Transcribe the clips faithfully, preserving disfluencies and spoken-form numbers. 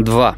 два.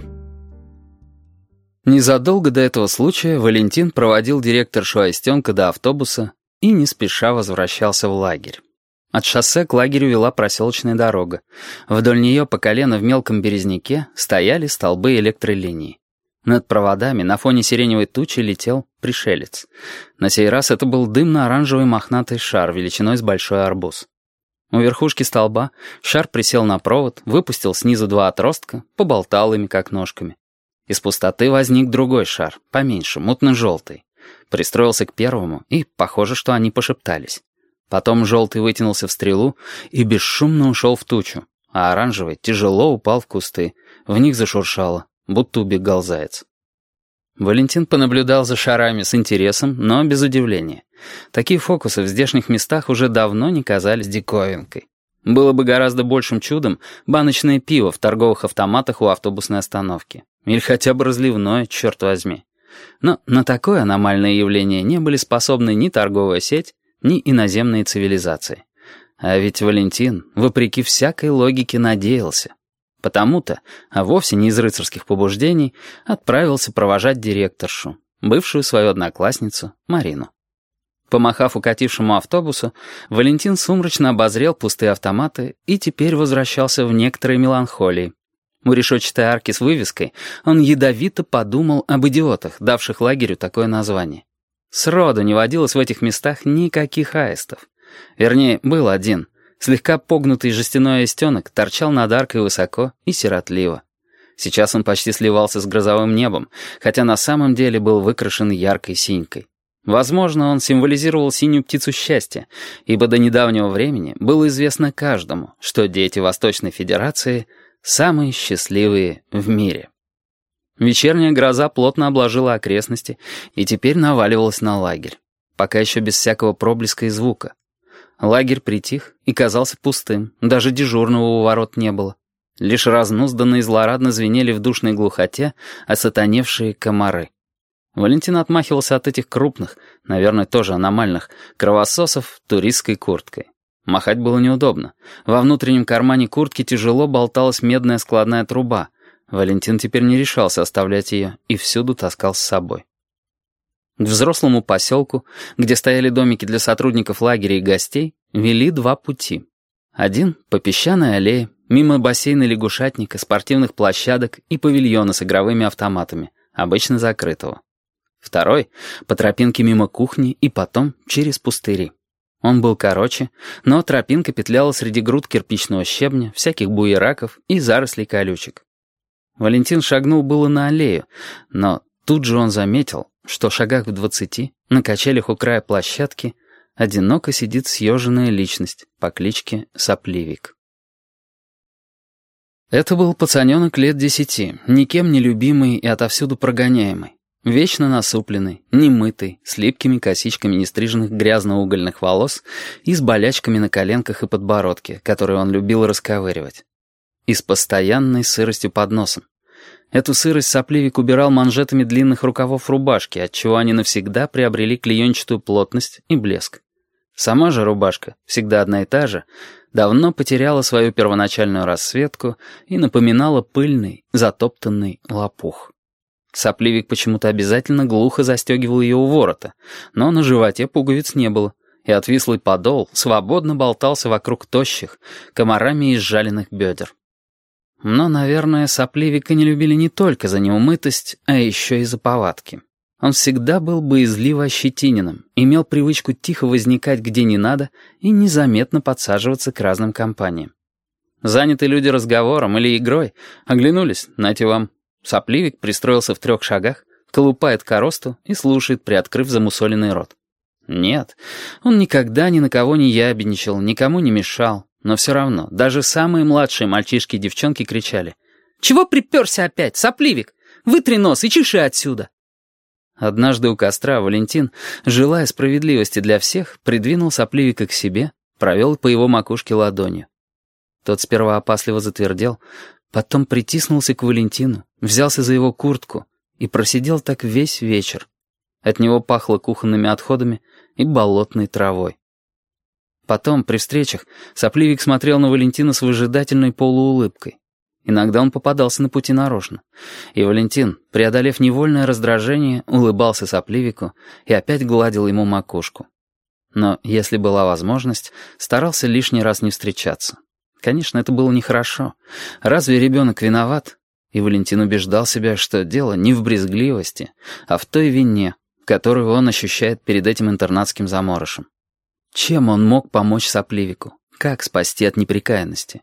Незадолго до этого случая Валентин проводил директоршу Аистенко до автобуса и не спеша возвращался в лагерь. От шоссе к лагерю вела проселочная дорога. Вдоль нее по колено в мелком березняке стояли столбы электролинии. Над проводами на фоне сиреневой тучи летел пришелец. На сей раз это был дымно-оранжевый мохнатый шар величиной с большой арбуз. У верхушки столба шар присел на провод, выпустил снизу два отростка, поболтал ими как ножками. Из пустоты возник другой шар, поменьше, мутно-желтый. Пристроился к первому, и похоже, что они пошептались. Потом желтый вытянулся в стрелу и бесшумно ушел в тучу, а оранжевый тяжело упал в кусты, в них зашуршало, будто убегал заяц. Валентин понаблюдал за шарами с интересом, но без удивления. Такие фокусы в здешних местах уже давно не казались диковинкой. Было бы гораздо большим чудом баночное пиво в торговых автоматах у автобусной остановки. Или хотя бы разливное, черт возьми. Но на такое аномальное явление не были способны ни торговая сеть, ни иноземные цивилизации. А ведь Валентин, вопреки всякой логике, надеялся. Потому-то, а вовсе не из рыцарских побуждений, отправился провожать директоршу, бывшую свою одноклассницу Марину. Помахав укатившему автобусу, Валентин сумрачно обозрел пустые автоматы и теперь возвращался в некоторой меланхолии. У решетчатой арки с вывеской он ядовито подумал об идиотах, давших лагерю такое название. Сроду не водилось в этих местах никаких аистов. Вернее, был один. Слегка погнутый жестяной аистенок торчал над аркой высоко и сиротливо. Сейчас он почти сливался с грозовым небом, хотя на самом деле был выкрашен яркой синькой. Возможно, он символизировал синюю птицу счастья, ибо до недавнего времени было известно каждому, что дети Восточной Федерации самые счастливые в мире. Вечерняя гроза плотно обложила окрестности и теперь наваливалась на лагерь, пока еще без всякого проблеска и звука. Лагерь притих и казался пустым, даже дежурного у ворот не было. Лишь разнузданно и злорадно звенели в душной глухоте осатаневшие комары. Валентин отмахивался от этих крупных, наверное, тоже аномальных, кровососов туристской курткой. Махать было неудобно. Во внутреннем кармане куртки тяжело болталась медная складная труба. Валентин теперь не решался оставлять ее и всюду таскал с собой. К взрослому поселку, где стояли домики для сотрудников лагеря и гостей, вели два пути. Один — по песчаной аллее, мимо бассейна лягушатника, спортивных площадок и павильона с игровыми автоматами, обычно закрытого. Второй — по тропинке мимо кухни и потом через пустыри. Он был короче, но тропинка петляла среди груд кирпичного щебня, всяких буераков и зарослей колючек. Валентин шагнул было на аллею, но тут же он заметил, что в шагах в двадцати, на качелях у края площадки, одиноко сидит съеженная личность по кличке Сопливик. Это был пацаненок лет десяти, никем не любимый и отовсюду прогоняемый. Вечно насупленный, немытый, с липкими косичками нестриженных грязно-угольных волос и с болячками на коленках и подбородке, которые он любил расковыривать. И с постоянной сыростью под носом. Эту сырость Сопливик убирал манжетами длинных рукавов рубашки, отчего они навсегда приобрели клеенчатую плотность и блеск. Сама же рубашка, всегда одна и та же, давно потеряла свою первоначальную расцветку и напоминала пыльный, затоптанный лопух. Сопливик почему-то обязательно глухо застегивал ее у ворота, но на животе пуговиц не было, и отвислый подол свободно болтался вокруг тощих, комарами изжаленных бедер. Но, наверное, Сопливика не любили не только за неумытость, а еще и за повадки. Он всегда был боязливо ощетиненным, имел привычку тихо возникать где не надо и незаметно подсаживаться к разным компаниям. Занятые люди разговором или игрой оглянулись, нате вам. Сопливик пристроился в трех шагах, колупает коросту и слушает, приоткрыв замусоленный рот. Нет, он никогда ни на кого не ябедничал, никому не мешал, но все равно даже самые младшие мальчишки и девчонки кричали: «Чего приперся опять, Сопливик? Вытри нос и чеши отсюда!» Однажды у костра Валентин, желая справедливости для всех, придвинул Сопливика к себе, провел по его макушке ладонью. Тот сперва опасливо затвердел, потом притиснулся к Валентину, взялся за его куртку и просидел так весь вечер. От него пахло кухонными отходами и болотной травой. Потом, при встречах, Сопливик смотрел на Валентина с выжидательной полуулыбкой. Иногда он попадался на пути нарочно. И Валентин, преодолев невольное раздражение, улыбался сопливику и опять гладил ему макушку. Но, если была возможность, старался лишний раз не встречаться. Конечно, это было нехорошо. Разве ребенок виноват? И Валентин убеждал себя, что дело не в брезгливости, а в той вине, которую он ощущает перед этим интернатским заморышем. Чем он мог помочь сопливику? Как спасти от непрекаянности?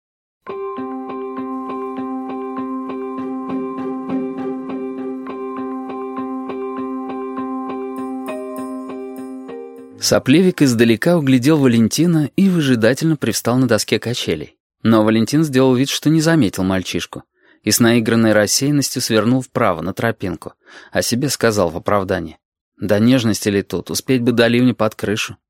Сопливик издалека углядел Валентина и выжидательно привстал на доске качелей. Но Валентин сделал вид, что не заметил мальчишку, и с наигранной рассеянностью свернул вправо на тропинку, а себе сказал в оправдании: «Да нежности ли тут, успеть бы до ливня под крышу».